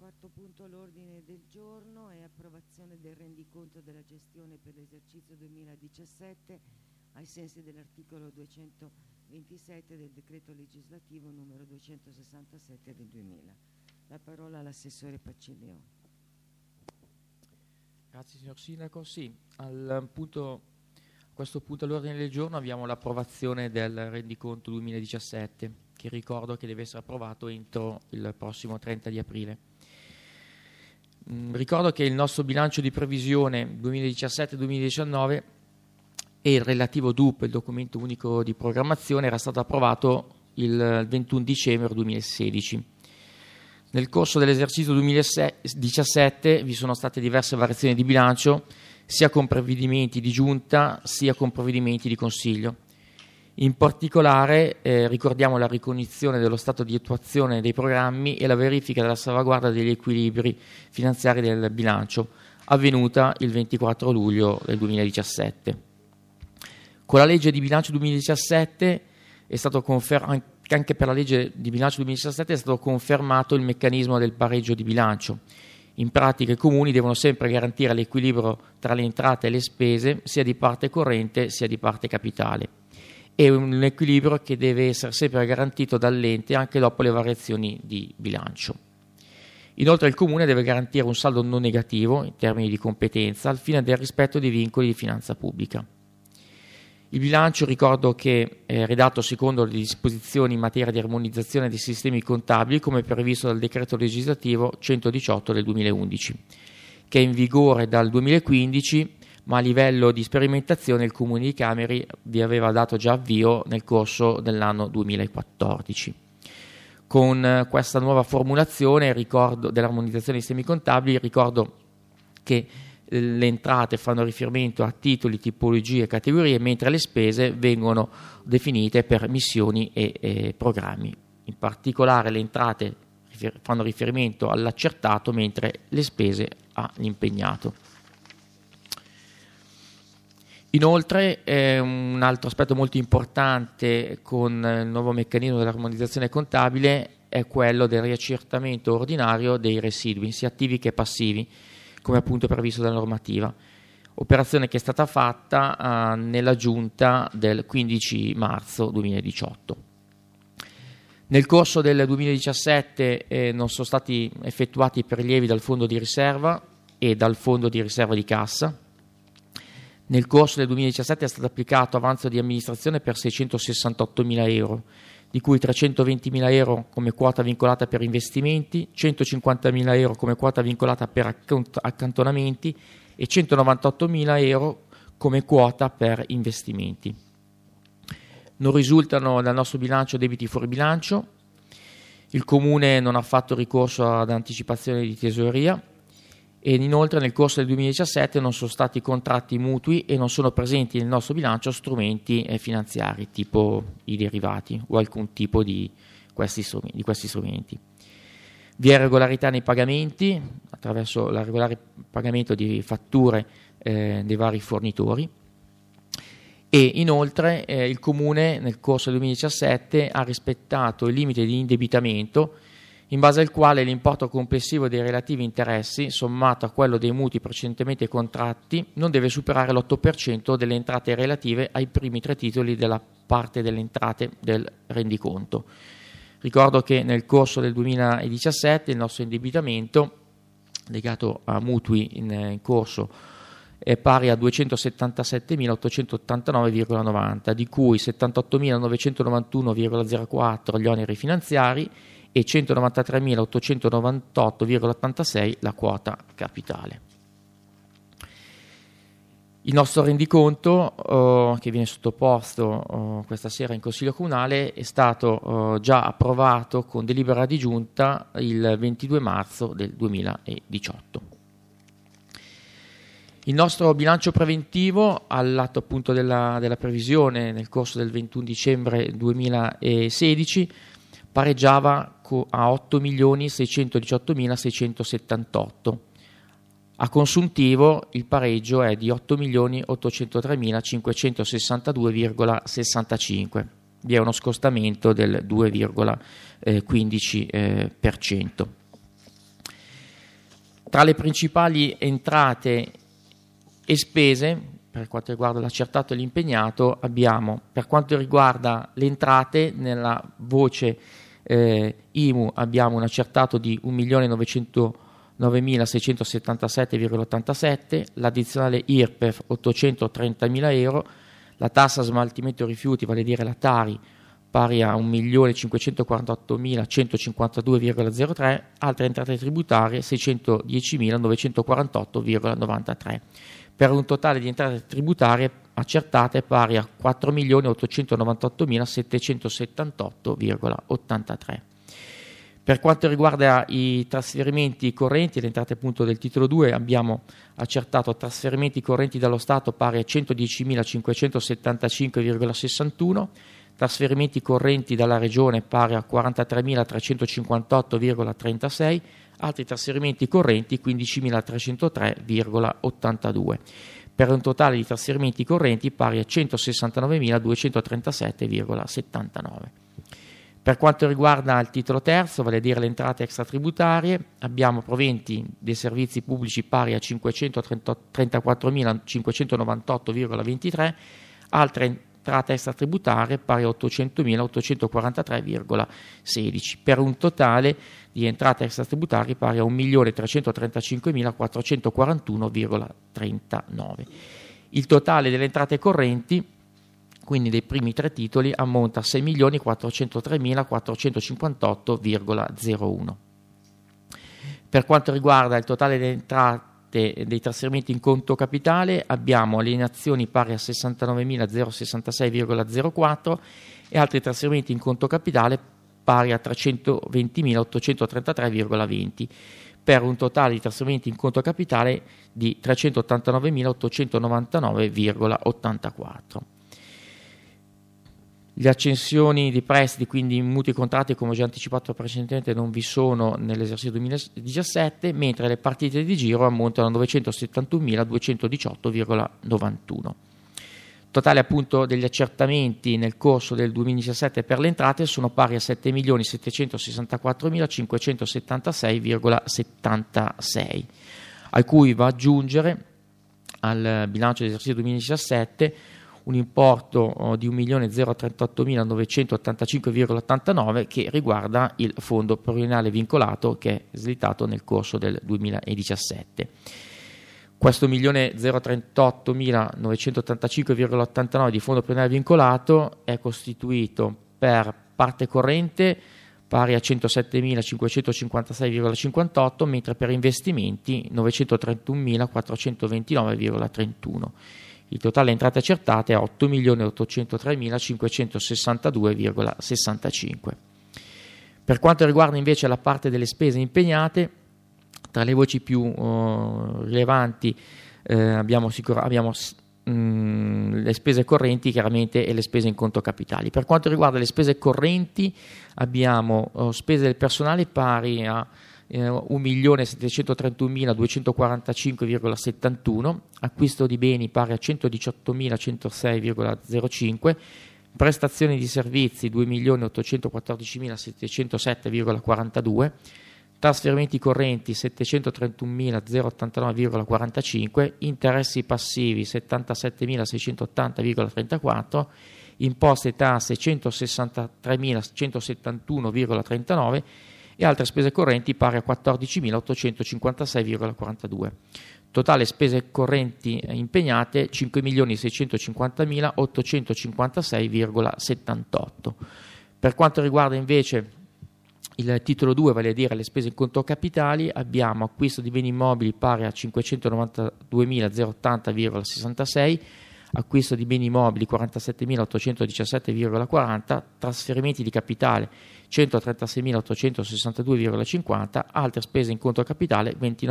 Quarto punto all'ordine del giorno è approvazione del rendiconto della gestione per l'esercizio 2017 ai sensi dell'articolo 227 del decreto legislativo numero 267 del 2000. La parola all'assessore Pacciglione. Grazie signor Sindaco. Sì, a questo punto all'ordine del giorno abbiamo l'approvazione del rendiconto 2017, che ricordo che deve essere approvato entro il prossimo 30 di aprile. Ricordo che il nostro bilancio di previsione 2017-2019 e il relativo DUP, il documento unico di programmazione, era stato approvato il 21 dicembre 2016. Nel corso dell'esercizio 2017 vi sono state diverse variazioni di bilancio, sia con provvedimenti di giunta sia con provvedimenti di consiglio. In particolare ricordiamo la ricognizione dello stato di attuazione dei programmi e la verifica della salvaguardia degli equilibri finanziari del bilancio, avvenuta il 24 luglio del 2017. Con la legge di bilancio 2017 è stato anche per la legge di bilancio 2017 è stato confermato il meccanismo del pareggio di bilancio. In pratica i comuni devono sempre garantire l'equilibrio tra le entrate e le spese, sia di parte corrente sia di parte capitale. È un equilibrio che deve essere sempre garantito dall'ente anche dopo le variazioni di bilancio. Inoltre il Comune deve garantire un saldo non negativo in termini di competenza al fine del rispetto dei vincoli di finanza pubblica. Il bilancio, ricordo che è redatto secondo le disposizioni in materia di armonizzazione dei sistemi contabili come previsto dal decreto legislativo 118 del 2011, che è in vigore dal 2015, ma a livello di sperimentazione il Comune di Cameri vi aveva dato già avvio nel corso dell'anno 2014. Con questa nuova formulazione dell'armonizzazione dei sistemi contabili, ricordo che le entrate fanno riferimento a titoli, tipologie e categorie, mentre le spese vengono definite per missioni e programmi. In particolare le entrate fanno riferimento all'accertato, mentre le spese all'impegnato. Inoltre un altro aspetto molto importante con il nuovo meccanismo dell'armonizzazione contabile è quello del riaccertamento ordinario dei residui, sia attivi che passivi, come appunto previsto dalla normativa. Operazione che è stata fatta nella giunta del 15 marzo 2018. Nel corso del 2017 non sono stati effettuati prelievi dal fondo di riserva e dal fondo di riserva di cassa. Nel corso del 2017 è stato applicato avanzo di amministrazione per 668.000 euro, di cui 320.000 euro come quota vincolata per investimenti, 150.000 euro come quota vincolata per accantonamenti e 198.000 euro come quota per investimenti. Non risultano dal nostro bilancio debiti fuori bilancio, il Comune non ha fatto ricorso ad anticipazione di tesoreria, e inoltre nel corso del 2017 non sono stati contratti mutui e non sono presenti nel nostro bilancio strumenti finanziari tipo i derivati o alcun tipo di questi strumenti. Vi è regolarità nei pagamenti attraverso il regolare pagamento di fatture dei vari fornitori, e inoltre il Comune nel corso del 2017 ha rispettato il limite di indebitamento in base al quale l'importo complessivo dei relativi interessi, sommato a quello dei mutui precedentemente contratti, non deve superare l'8% delle entrate relative ai primi 3 titoli della parte delle entrate del rendiconto. Ricordo che nel corso del 2017 il nostro indebitamento legato a mutui in corso è pari a 277.889,90, di cui 78.991,04 gli oneri finanziari e 193.898,86 la quota capitale. Il nostro rendiconto che viene sottoposto questa sera in Consiglio Comunale è stato già approvato con delibera di giunta il 22 marzo del 2018. Il nostro bilancio preventivo, all'atto appunto della previsione nel corso del 21 dicembre 2016, pareggiava a 8.618.678. A consuntivo il pareggio è di 8.803.562,65. Vi è uno scostamento del 2,15%. Tra le principali entrate e spese, per quanto riguarda l'accertato e l'impegnato, abbiamo, per quanto riguarda le entrate, nella voce IMU abbiamo un accertato di 1.909.677,87, l'addizionale IRPEF 830.000 euro, la tassa smaltimento rifiuti, vale a dire la Tari, pari a 1.548.152,03, altre entrate tributarie 610.948,93, per un totale di entrate tributarie accertate pari a 4.898.778,83. Per quanto riguarda i trasferimenti correnti, le entrate appunto del titolo 2, abbiamo accertato trasferimenti correnti dallo Stato pari a 110.575,61, trasferimenti correnti dalla Regione pari a 43.358,36, altri trasferimenti correnti 15.303,82, per un totale di trasferimenti correnti pari a 169.237,79. Per quanto riguarda il titolo terzo, vale a dire le entrate extratributarie, abbiamo proventi dei servizi pubblici pari a 534.598,23, altre entrate extratributarie pari a 800.843,16, per un totale di entrate extratributarie pari a 1.335.441,39. Il totale delle entrate correnti, quindi dei primi tre titoli, ammonta a 6.403.458,01. Per quanto riguarda il totale delle entrate dei trasferimenti in conto capitale, abbiamo alienazioni pari a 69.066,04 e altri trasferimenti in conto capitale pari a 320.833,20, per un totale di trasferimenti in conto capitale di 389.899,84. Le accensioni di prestiti, quindi mutui e contratti, come ho già anticipato precedentemente, non vi sono nell'esercizio 2017, mentre le partite di giro ammontano a 971.218,91. Totale appunto degli accertamenti nel corso del 2017 per le entrate sono pari a 7.764.576,76, a cui va aggiungere al bilancio dell'esercizio 2017 un importo di 1.038.985,89 che riguarda il fondo pluriennale vincolato che è slittato nel corso del 2017. Questo 1.038.985,89 di fondo pluriennale vincolato è costituito per parte corrente pari a 107.556,58, mentre per investimenti 931.429,31. Il totale entrate accertate è 8.803.562,65. Per quanto riguarda invece la parte delle spese impegnate, tra le voci più rilevanti abbiamo le spese correnti chiaramente e le spese in conto capitali. Per quanto riguarda le spese correnti abbiamo spese del personale pari a 1.731.245,71, acquisto di beni pari a 118.106,05, prestazioni di servizi 2.814.707,42, trasferimenti correnti 731.089,45, interessi passivi 77.680,34, imposte e tasse 163.171,39 e altre spese correnti pari a 14.856,42. Totale spese correnti impegnate 5.650.856,78. Per quanto riguarda invece il titolo 2, vale a dire le spese in conto capitali, abbiamo acquisto di beni immobili pari a 592.080,66, acquisto di beni immobili 47.817,40, trasferimenti di capitale 136.862,50, altre spese in conto capitale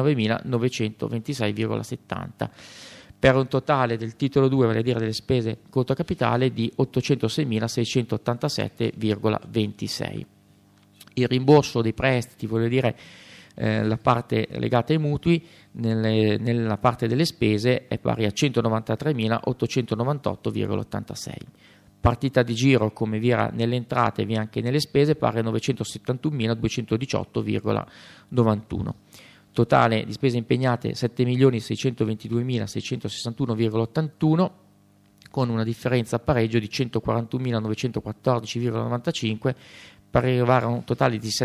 29.926,70, per un totale del titolo 2, vale a dire delle spese in conto capitale, di 806.687,26. Il rimborso dei prestiti, voglio dire la parte legata ai mutui, nella parte delle spese è pari a 193.898,86. Partita di giro, come vi era nelle entrate vi è anche nelle spese, pari a 971.218,91. totale di spese impegnate 7.622.661,81, con una differenza a pareggio di 141.914,95, per arrivare a un totale di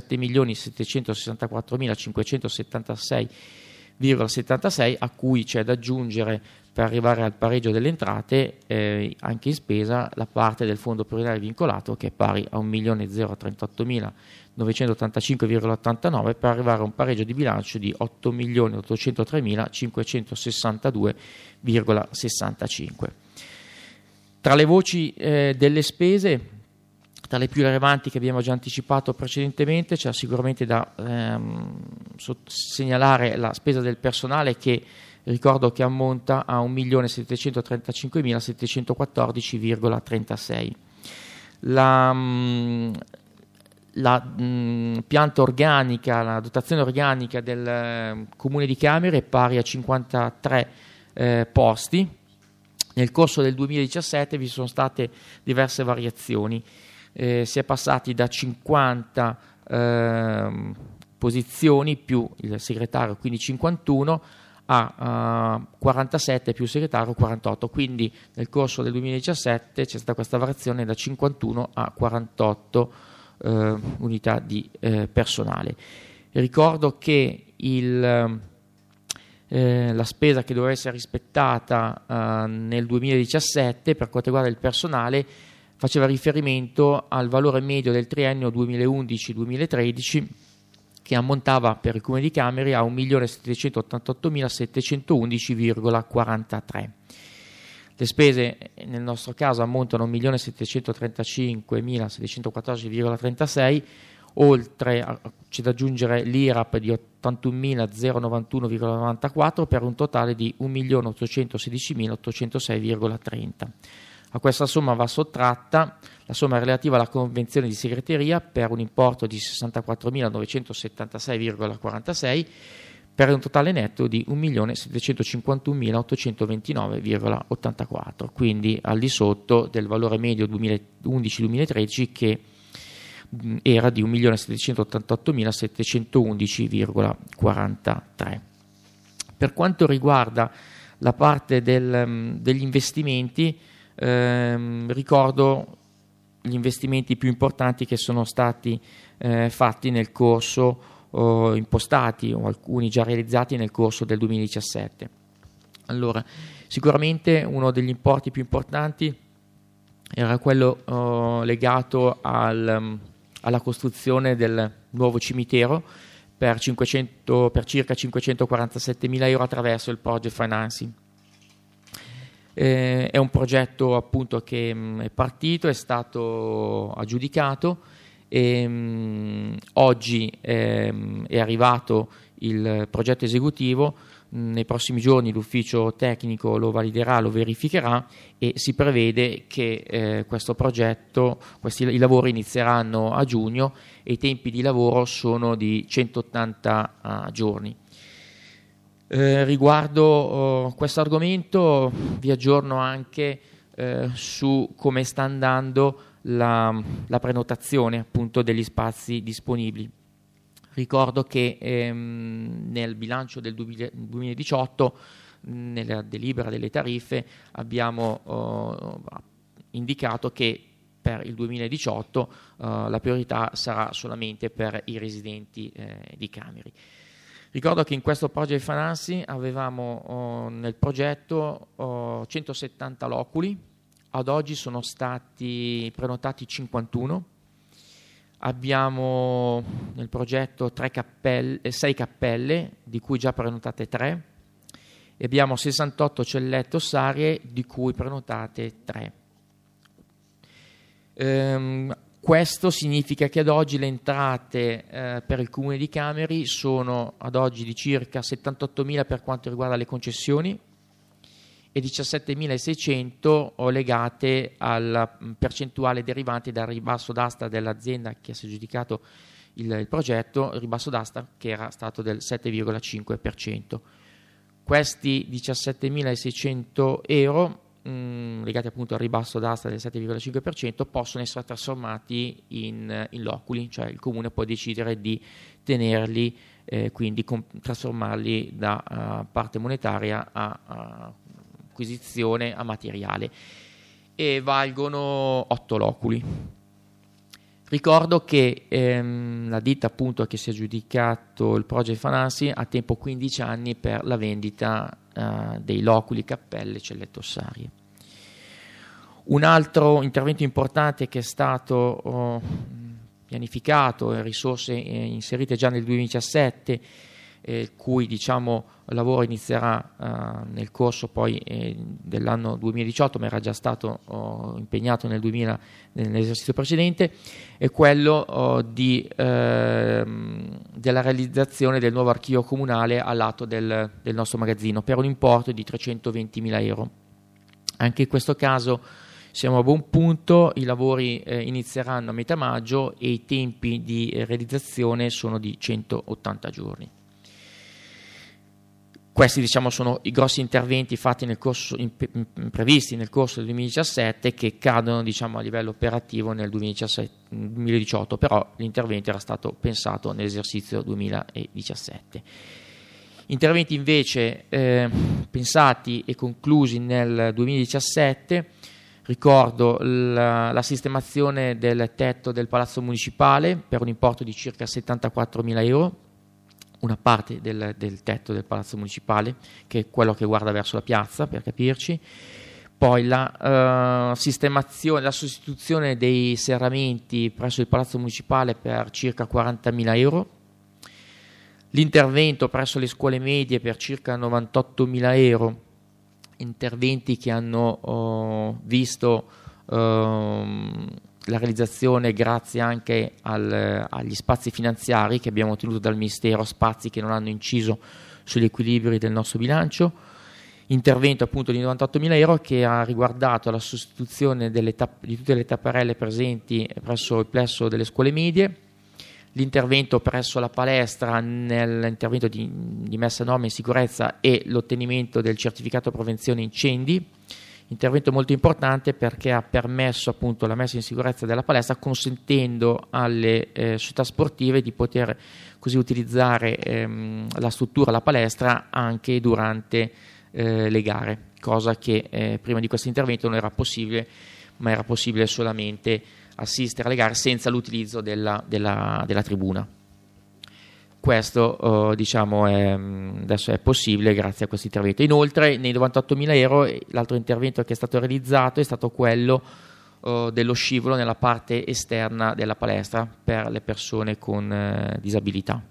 7.764.576,76, a cui c'è da aggiungere, per arrivare al pareggio delle entrate, anche in spesa, la parte del fondo prioritario vincolato, che è pari a 1.038.985,89, per arrivare a un pareggio di bilancio di 8.803.562,65. Tra le voci delle spese, tra le più rilevanti che abbiamo già anticipato precedentemente, c'è sicuramente da segnalare la spesa del personale, che ricordo che ammonta a 1.735.714,36. La pianta organica, la dotazione organica del Comune di Cameri è pari a 53 posti. Nel corso del 2017 vi sono state diverse variazioni. Si è passati da 50 posizioni più il segretario, quindi 51, a 47 più il segretario, 48. Quindi nel corso del 2017 c'è stata questa variazione da 51 a 48 unità di personale. Ricordo che la spesa che doveva essere rispettata nel 2017 per quanto riguarda il personale faceva riferimento al valore medio del triennio 2011-2013, che ammontava per il Comune di Cameri a 1.788.711,43. Le spese nel nostro caso ammontano a 1.735.714,36, oltre c'è da aggiungere l'IRAP di 81.091,94 per un totale di 1.816.806,30. A questa somma va sottratta la somma relativa alla convenzione di segreteria per un importo di 64.976,46, per un totale netto di 1.751.829,84, quindi al di sotto del valore medio 2011-2013, che era di 1.788.711,43. Per quanto riguarda la parte degli investimenti, ricordo gli investimenti più importanti che sono stati fatti nel corso, impostati, o alcuni già realizzati nel corso del 2017. Allora, sicuramente uno degli importi più importanti era quello legato alla costruzione del nuovo cimitero per circa 547.000 euro attraverso il project financing. È un progetto appunto che è partito, è stato aggiudicato e oggi è arrivato il progetto esecutivo. Nei prossimi giorni l'ufficio tecnico lo validerà, lo verificherà, e si prevede che questo progetto, i lavori inizieranno a giugno, e i tempi di lavoro sono di 180 giorni. Riguardo questo argomento vi aggiorno anche su come sta andando la prenotazione appunto degli spazi disponibili. Ricordo che nel bilancio del 2018, nella delibera delle tariffe, abbiamo indicato che per il 2018 la priorità sarà solamente per i residenti di Cameri. Ricordo che in questo project financing avevamo nel progetto 170 loculi, ad oggi sono stati prenotati 51, abbiamo nel progetto 6 cappelle, di cui già prenotate 3, e abbiamo 68 cellette ossarie, di cui prenotate 3. Questo significa che ad oggi le entrate per il Comune di Cameri sono ad oggi di circa 78.000 per quanto riguarda le concessioni e 17.600 legate alla percentuale derivante dal ribasso d'asta dell'azienda che si è aggiudicato il progetto, il ribasso d'asta che era stato del 7,5%. Questi 17.600 euro legati appunto al ribasso d'asta del 7,5%, possono essere trasformati in loculi, cioè il comune può decidere di tenerli, quindi trasformarli da parte monetaria a acquisizione a materiale, e valgono 8 loculi. Ricordo che la ditta appunto che si è aggiudicato il project financing ha tempo 15 anni per la vendita dei loculi, cappelle, cellette ossarie. Un altro intervento importante che è stato pianificato, risorse inserite già nel 2017, il cui lavoro inizierà nel corso poi dell'anno 2018, ma era già stato impegnato nell'esercizio precedente, è quello della realizzazione del nuovo archivio comunale al lato del nostro magazzino per un importo di 320.000 euro. Anche in questo caso siamo a buon punto, i lavori inizieranno a metà maggio e i tempi di realizzazione sono di 180 giorni. Questi sono i grossi interventi fatti previsti nel corso del 2017, che cadono a livello operativo nel 2018, però l'intervento era stato pensato nell'esercizio 2017. Interventi invece pensati e conclusi nel 2017, ricordo la sistemazione del tetto del Palazzo Municipale per un importo di circa 74.000 euro, una parte del tetto del Palazzo Municipale, che è quello che guarda verso la piazza, per capirci. Poi la sistemazione, la sostituzione dei serramenti presso il Palazzo Municipale per circa 40.000 euro, l'intervento presso le scuole medie per circa 98.000 euro, interventi che hanno visto la realizzazione grazie anche agli spazi finanziari che abbiamo ottenuto dal Ministero, spazi che non hanno inciso sugli equilibri del nostro bilancio. Intervento appunto di 98.000 euro che ha riguardato la sostituzione di tutte le tapparelle presenti presso il plesso delle scuole medie, l'intervento presso la palestra nell'intervento di messa a norma in sicurezza e l'ottenimento del certificato prevenzione incendi. Intervento molto importante perché ha permesso appunto la messa in sicurezza della palestra, consentendo alle società sportive di poter così utilizzare la struttura, la palestra, anche durante le gare, cosa che prima di questo intervento non era possibile, ma era possibile solamente assistere alle gare senza l'utilizzo della tribuna. Questo adesso è possibile grazie a questo intervento. Inoltre nei 98.000 euro l'altro intervento che è stato realizzato è stato quello dello scivolo nella parte esterna della palestra per le persone con disabilità.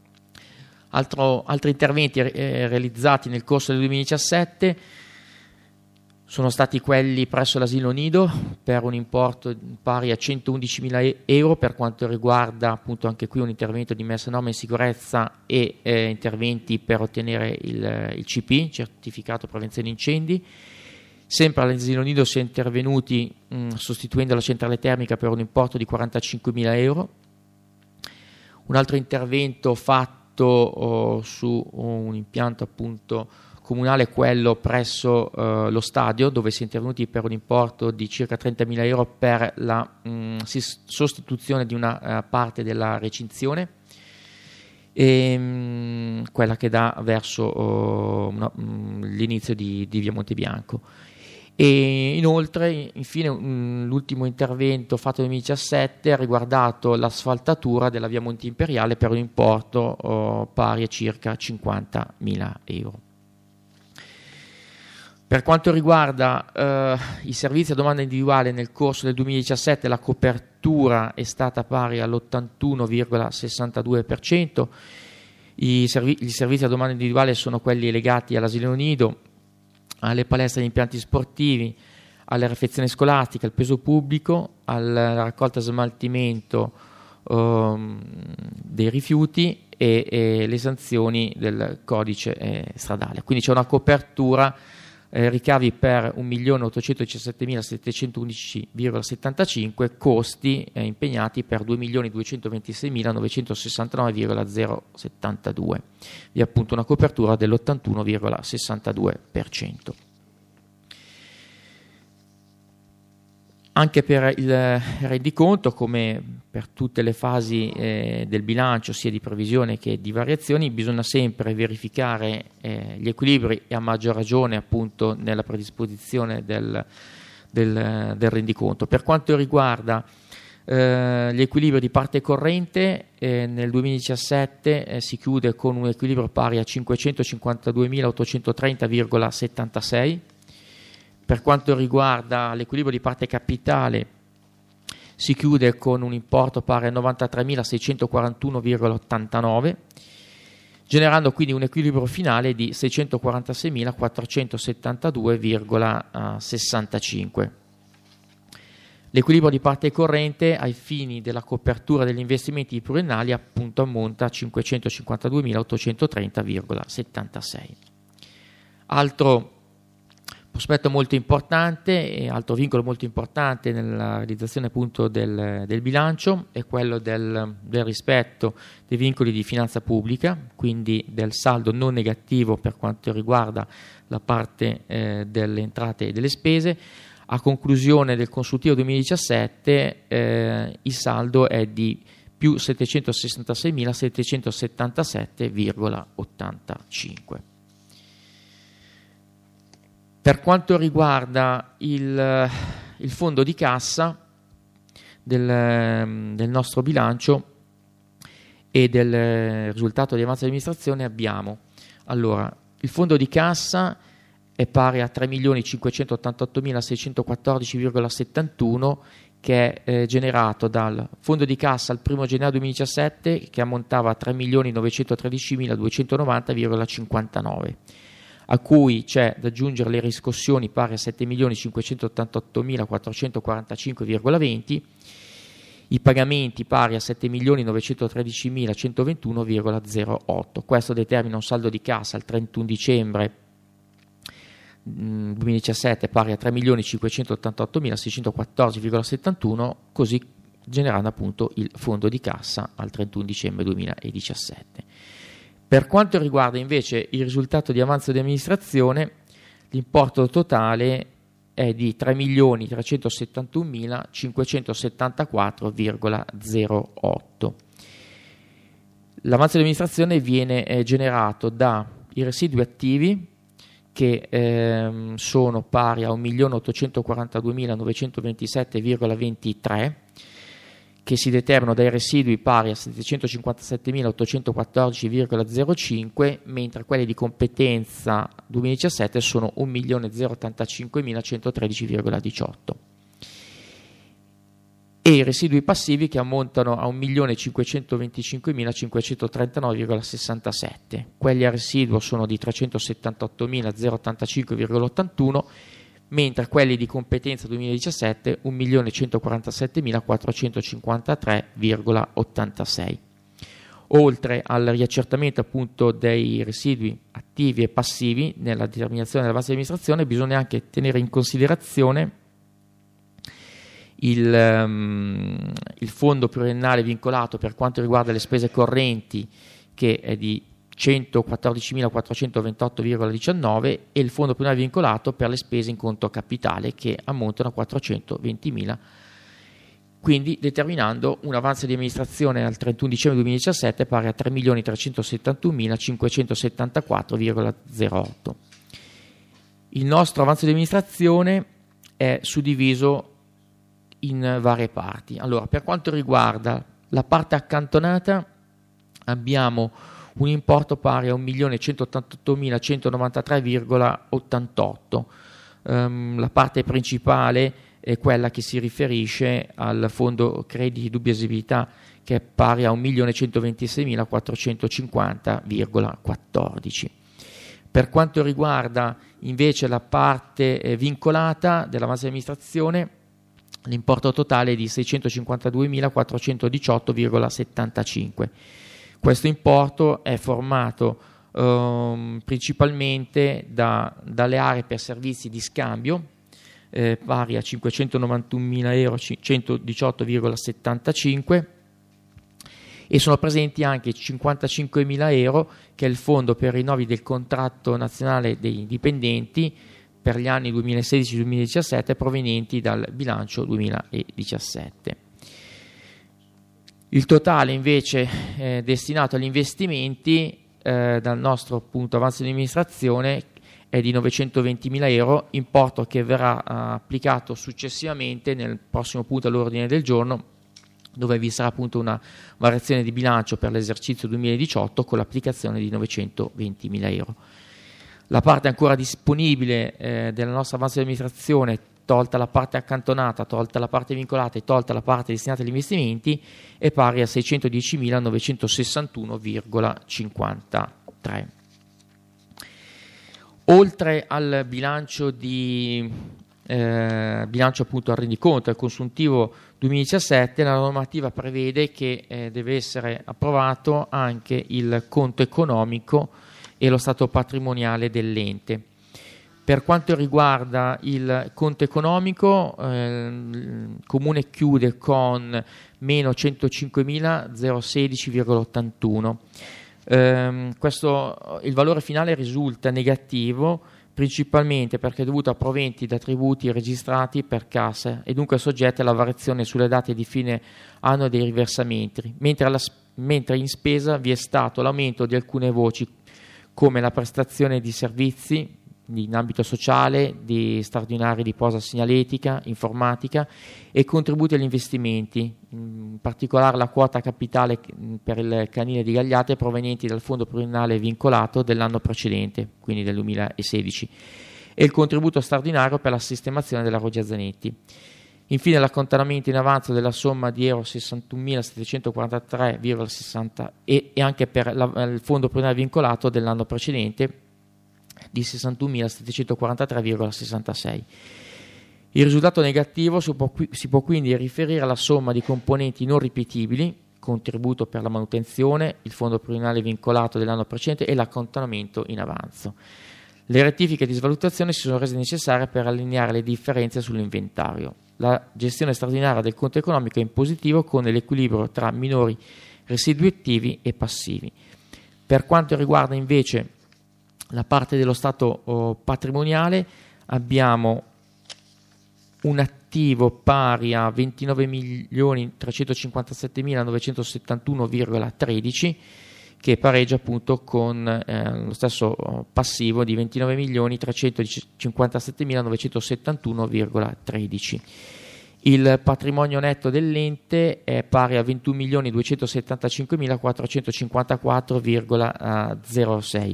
Altri interventi realizzati nel corso del 2017 sono stati quelli presso l'asilo nido per un importo pari a 111.000 euro per quanto riguarda appunto anche qui un intervento di messa a norma in sicurezza e interventi per ottenere il CP, certificato prevenzione incendi. Sempre all'asilo nido si è intervenuti sostituendo la centrale termica per un importo di 45.000 euro. Un altro intervento fatto su un impianto appunto comunale, quello presso lo stadio, dove si è intervenuti per un importo di circa 30.000 euro per la sostituzione di una parte della recinzione, quella che dà verso l'inizio di via Montebianco. E infine l'ultimo intervento fatto nel 2017 ha riguardato l'asfaltatura della via Monte Imperiale per un importo pari a circa 50.000 euro. Per quanto riguarda i servizi a domanda individuale, nel corso del 2017 la copertura è stata pari all'81,62%. I servizi a domanda individuale sono quelli legati all'asilo nido, alle palestre e agli impianti sportivi, alle refezioni scolastiche, al peso pubblico, alla raccolta e smaltimento dei rifiuti e le sanzioni del codice stradale. Quindi c'è una copertura ricavi per 1.817.711,75, costi impegnati per 2.226.969,072, vi è appunto una copertura dell'81,62%. Anche per il rendiconto, come per tutte le fasi del bilancio, sia di previsione che di variazioni, bisogna sempre verificare gli equilibri, e a maggior ragione appunto nella predisposizione del rendiconto. Per quanto riguarda gli equilibri di parte corrente, nel 2017 si chiude con un equilibrio pari a 552.830,76. Per quanto riguarda l'equilibrio di parte capitale, si chiude con un importo pari a 93.641,89, generando quindi un equilibrio finale di 646.472,65. L'equilibrio di parte corrente ai fini della copertura degli investimenti pluriennali appunto ammonta a 552.830,76. Altro aspetto molto importante e altro vincolo molto importante nella realizzazione appunto del bilancio è quello del rispetto dei vincoli di finanza pubblica, quindi del saldo non negativo per quanto riguarda la parte delle entrate e delle spese. A conclusione del consuntivo 2017 il saldo è di più 766.777,85. Per quanto riguarda il fondo di cassa del nostro bilancio e del risultato di avanzo di amministrazione, abbiamo allora il fondo di cassa è pari a 3.588.614,71, che è generato dal fondo di cassa al 1 gennaio 2017 che ammontava a 3.913.290,59, a cui c'è da aggiungere le riscossioni pari a 7.588.445,20, i pagamenti pari a 7.913.121,08. Questo determina un saldo di cassa al 31 dicembre 2017 pari a 3.588.614,71, così generando appunto il fondo di cassa al 31 dicembre 2017. Per quanto riguarda invece il risultato di avanzo di amministrazione, l'importo totale è di 3.371.574,08. L'avanzo di amministrazione viene generato dai residui attivi, che sono pari a 1.842.927,23, che si determinano dai residui pari a 757.814,05, mentre quelli di competenza 2017 sono 1.085.113,18. E i residui passivi che ammontano a 1.525.539,67. Quelli a residuo sono di 378.085,81, mentre quelli di competenza 2017 1.147.453,86. Oltre al riaccertamento appunto dei residui attivi e passivi nella determinazione della base di amministrazione, bisogna anche tenere in considerazione il fondo pluriennale vincolato per quanto riguarda le spese correnti, che è di 114.428,19, e il fondo pluriennale vincolato per le spese in conto capitale, che ammontano a 420.000, quindi determinando un avanzo di amministrazione al 31 dicembre 2017 pari a 3.371.574,08. Il nostro avanzo di amministrazione è suddiviso in varie parti. Allora, per quanto riguarda la parte accantonata, abbiamo un importo pari a 1.188.193,88. La parte principale è quella che si riferisce al fondo crediti di dubbia esigibilità, che è pari a 1.126.450,14. Per quanto riguarda invece la parte vincolata dell'avanzo di amministrazione, l'importo totale è di 652.418,75. Questo importo è formato principalmente dalle aree per servizi di scambio, pari a 591.000 euro 118,75, e sono presenti anche 55.000 euro, che è il fondo per rinnovi del contratto nazionale dei dipendenti, per gli anni 2016-2017 provenienti dal bilancio 2017. Il totale invece destinato agli investimenti dal nostro appunto avanzo di amministrazione è di 920.000 euro, importo che verrà applicato successivamente nel prossimo punto all'ordine del giorno, dove vi sarà appunto una variazione di bilancio per l'esercizio 2018 con l'applicazione di 920.000 euro. La parte ancora disponibile della nostra avanzo di amministrazione, tolta la parte accantonata, tolta la parte vincolata e tolta la parte destinata agli investimenti, è pari a 610.961,53. Oltre al bilancio appunto al rendiconto, al consuntivo 2017, la normativa prevede che deve essere approvato anche il conto economico e lo stato patrimoniale dell'ente. Per quanto riguarda il conto economico, il Comune chiude con meno 105.016,81. Il valore finale risulta negativo principalmente perché è dovuto a proventi da tributi registrati per cassa e dunque soggetti alla variazione sulle date di fine anno dei riversamenti, mentre in spesa vi è stato l'aumento di alcune voci come la prestazione di servizi in ambito sociale, di straordinari di posa segnaletica, informatica e contributi agli investimenti, in particolare la quota capitale per il canile di Gagliate provenienti dal fondo pluriennale vincolato dell'anno precedente, quindi del 2016, e il contributo straordinario per la sistemazione della Roggia Zanetti. Infine l'accantonamento in avanzo della somma di euro 61.743,60 e anche per il fondo pluriennale vincolato dell'anno precedente di 61.743,66. Il risultato negativo si può quindi riferire alla somma di componenti non ripetibili, contributo per la manutenzione, il fondo pluriennale vincolato dell'anno precedente e l'accantonamento in avanzo. Le rettifiche di svalutazione si sono rese necessarie per allineare le differenze sull'inventario. La gestione straordinaria del conto economico è in positivo con l'equilibrio tra minori residui attivi e passivi. Per quanto riguarda invece la parte dello stato patrimoniale, abbiamo un attivo pari a 29.357.971,13 che pareggia appunto con lo stesso passivo di 29.357.971,13. Il patrimonio netto dell'ente è pari a 21.275.454,06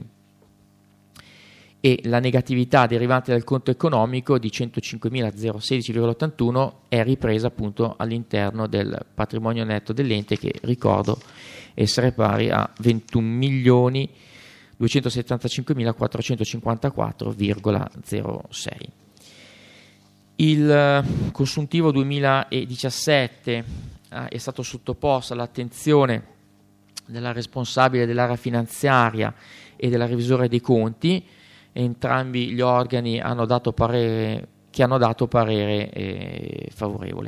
e la negatività derivante dal conto economico di 105.016,81 è ripresa appunto all'interno del patrimonio netto dell'ente, che ricordo essere pari a 21.275.454,06. Il consuntivo 2017 è stato sottoposto all'attenzione della responsabile dell'area finanziaria e della revisore dei conti. Entrambi gli organi hanno dato parere favorevole.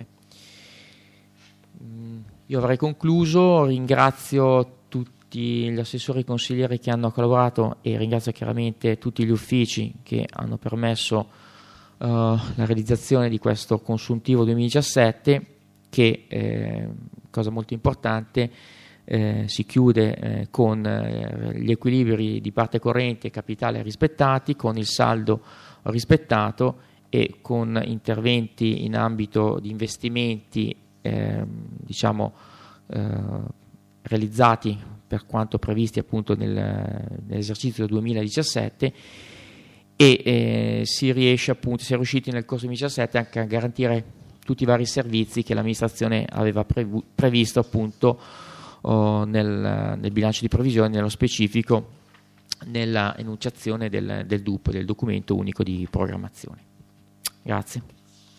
Io avrei concluso, ringrazio tutti gli assessori consiglieri che hanno collaborato e ringrazio chiaramente tutti gli uffici che hanno permesso la realizzazione di questo consuntivo 2017 che, cosa molto importante, si chiude con gli equilibri di parte corrente e capitale rispettati, con il saldo rispettato e con interventi in ambito di investimenti realizzati per quanto previsti appunto nell'esercizio 2017 e si è riusciti nel corso 2017 anche a garantire tutti i vari servizi che l'amministrazione aveva previsto appunto nel bilancio di previsione, nello specifico nella enunciazione del DUP, del documento unico di programmazione. Grazie.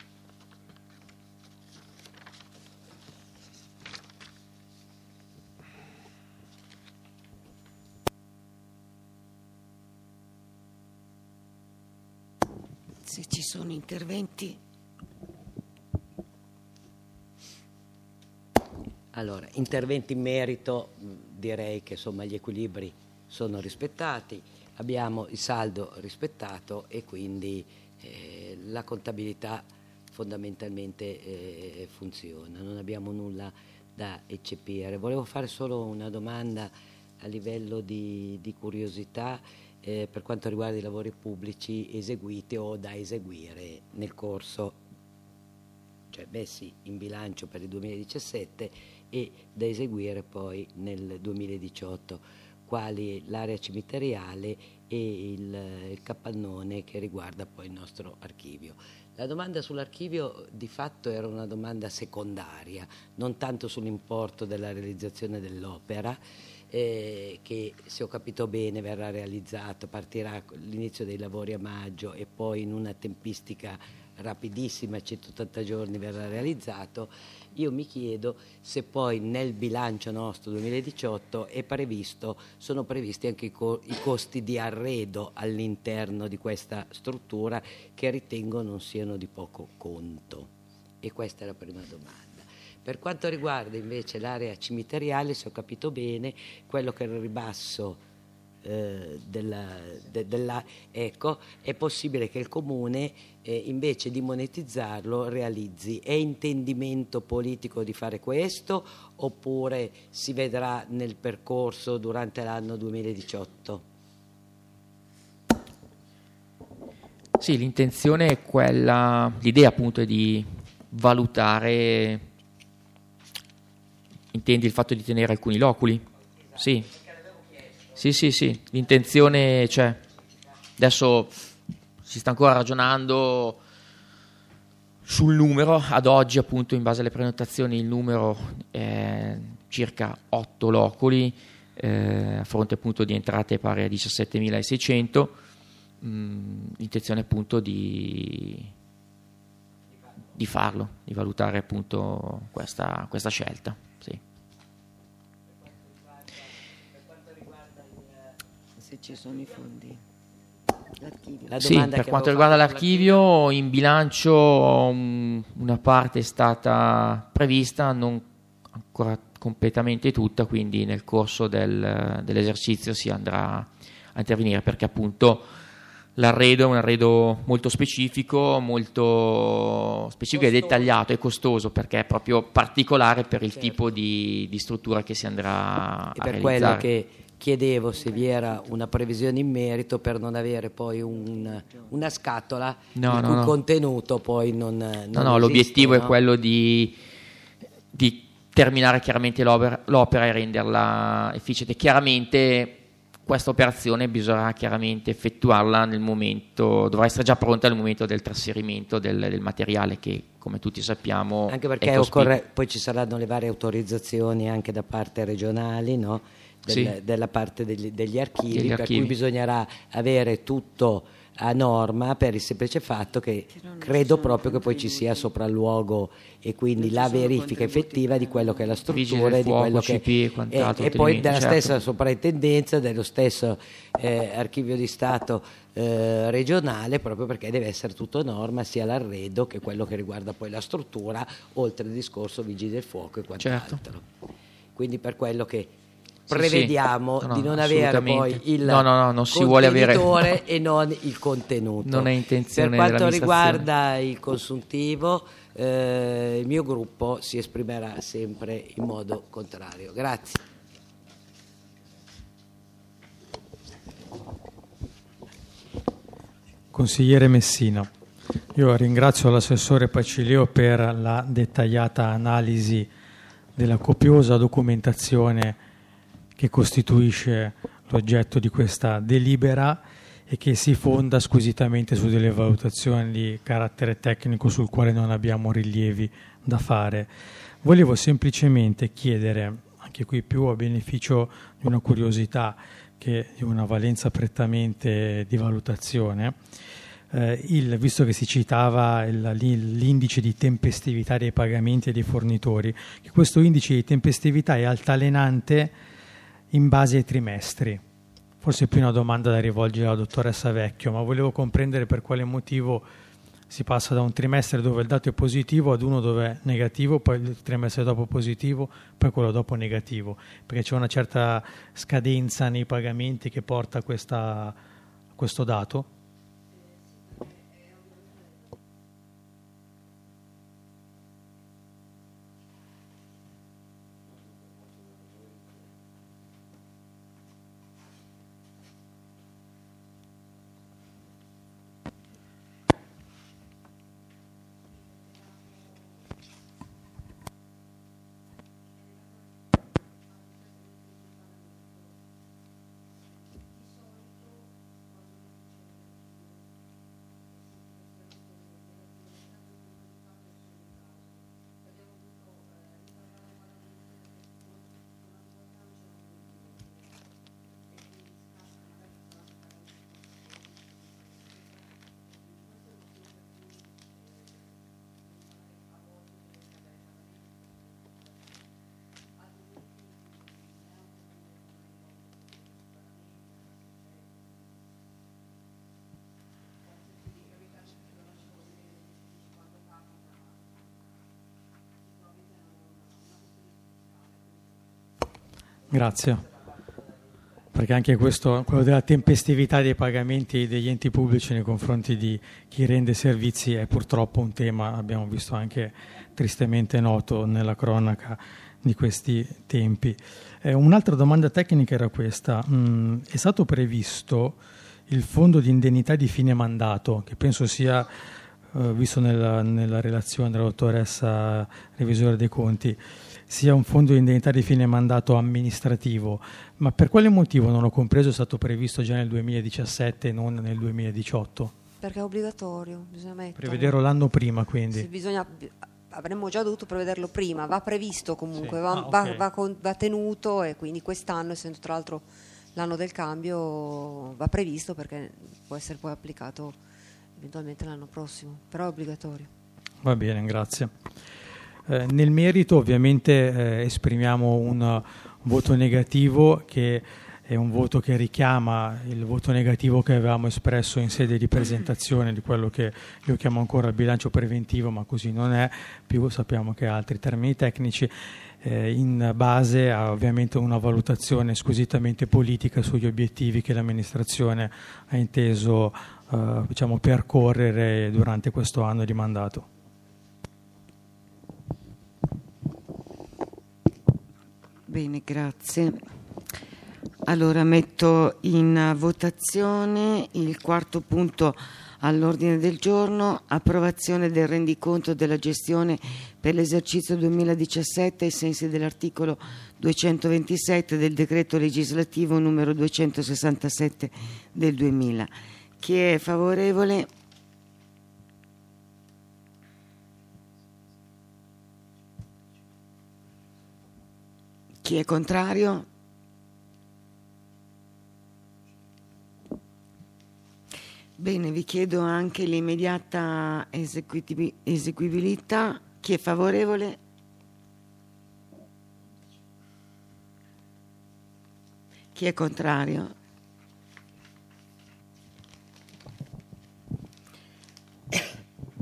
Se ci sono interventi. Allora, interventi in merito, direi che insomma gli equilibri sono rispettati, abbiamo il saldo rispettato e quindi la contabilità fondamentalmente funziona, non abbiamo nulla da eccepire. Volevo fare solo una domanda a livello di curiosità per quanto riguarda i lavori pubblici eseguiti o da eseguire nel corso, cioè messi in bilancio per il 2017 e da eseguire poi nel 2018, quali l'area cimiteriale e il capannone che riguarda poi il nostro archivio. La domanda sull'archivio di fatto era una domanda secondaria, non tanto sull'importo della realizzazione dell'opera, che se ho capito bene verrà realizzato, partirà l'inizio dei lavori a maggio e poi in una tempistica rapidissima, 180 giorni verrà realizzato. Io mi chiedo se poi nel bilancio nostro 2018 sono previsti anche i costi di arredo all'interno di questa struttura, che ritengo non siano di poco conto. E questa è la prima domanda. Per quanto riguarda invece l'area cimiteriale, se ho capito bene, quello che è il ribasso ecco, è possibile che il Comune invece di monetizzarlo realizzi. È intendimento politico di fare questo oppure si vedrà nel percorso durante l'anno 2018? Sì, l'intenzione è quella, l'idea appunto è di valutare, intendi il fatto di tenere alcuni loculi? Sì. Sì, l'intenzione c'è. Adesso si sta ancora ragionando sul numero, ad oggi appunto in base alle prenotazioni il numero è circa 8 loculi, a fronte appunto di entrate pari a 17.600, l'intenzione appunto di farlo, di valutare appunto questa scelta, sì. Se ci sono i fondi, l'archivio. Sì, per quanto riguarda l'archivio, in bilancio una parte è stata prevista, non ancora completamente tutta, quindi nel corso dell'esercizio si andrà a intervenire, perché appunto l'arredo è un arredo molto specifico e dettagliato e costoso, perché è proprio particolare per il tipo di struttura che si andrà a realizzare. Quello che chiedevo se vi era una previsione in merito per non avere poi una scatola il cui contenuto poi non esiste, l'obiettivo è quello di terminare chiaramente l'opera e renderla efficiente. Chiaramente questa operazione bisognerà chiaramente effettuarla dovrà essere già pronta nel momento del trasferimento del materiale, che come tutti sappiamo anche perché poi ci saranno le varie autorizzazioni anche da parte regionali, no? Della parte degli archivi, per cui bisognerà avere tutto a norma, per il semplice fatto che credo proprio che poi ci sia sopralluogo e quindi la verifica effettiva di quello che è la struttura e di quello che e poi della stessa soprintendenza, dello stesso archivio di Stato regionale, proprio perché deve essere tutto a norma, sia l'arredo che quello che riguarda poi la struttura, oltre al discorso vigili del fuoco e quant'altro. Quindi per quello che prevediamo di non avere poi il non si vuole avere e non il contenuto. Non è intenzione. Per quanto riguarda il consuntivo, il mio gruppo si esprimerà sempre in modo contrario. Grazie. Consigliere Messina, io ringrazio l'assessore Pacilio per la dettagliata analisi della copiosa documentazione che costituisce l'oggetto di questa delibera e che si fonda squisitamente su delle valutazioni di carattere tecnico sul quale non abbiamo rilievi da fare. Volevo semplicemente chiedere, anche qui più a beneficio di una curiosità che di una valenza prettamente di valutazione, visto che si citava l'indice di tempestività dei pagamenti e dei fornitori, che questo indice di tempestività è altalenante in base ai trimestri. Forse più una domanda da rivolgere alla dottoressa Vecchio, ma volevo comprendere per quale motivo si passa da un trimestre dove il dato è positivo ad uno dove è negativo, poi il trimestre dopo positivo, poi quello dopo negativo, perché c'è una certa scadenza nei pagamenti che porta a questo dato? È una Grazie. Perché anche questo, quello della tempestività dei pagamenti degli enti pubblici nei confronti di chi rende servizi è purtroppo un tema, abbiamo visto anche tristemente noto nella cronaca di questi tempi. Un'altra domanda tecnica era questa. È stato previsto il fondo di indennità di fine mandato, che penso sia, visto nella relazione della dottoressa revisore dei conti, sia un fondo di indennità di fine mandato amministrativo, ma per quale motivo non l'ho compreso è stato previsto già nel 2017 e non nel 2018? Perché è obbligatorio, bisogna metterlo. Prevederlo l'anno prima, quindi. Avremmo già dovuto prevederlo prima, va previsto comunque, Sì. okay. Va va tenuto, e quindi quest'anno, essendo tra l'altro l'anno del cambio, va previsto perché può essere poi applicato eventualmente l'anno prossimo, però è obbligatorio. Va bene, grazie. Nel merito ovviamente esprimiamo un voto negativo, che è un voto che richiama il voto negativo che avevamo espresso in sede di presentazione di quello che io chiamo ancora il bilancio preventivo, ma così non è più, sappiamo che ha altri termini tecnici, in base a ovviamente una valutazione squisitamente politica sugli obiettivi che l'amministrazione ha inteso percorrere durante questo anno di mandato. Bene, grazie. Allora metto in votazione il quarto punto all'ordine del giorno: approvazione del rendiconto della gestione per l'esercizio 2017 ai sensi dell'articolo 227 del decreto legislativo numero 267 del 2000. Chi è favorevole? Chi è contrario? Bene, vi chiedo anche l'immediata eseguibilità. Chi è favorevole? Chi è contrario?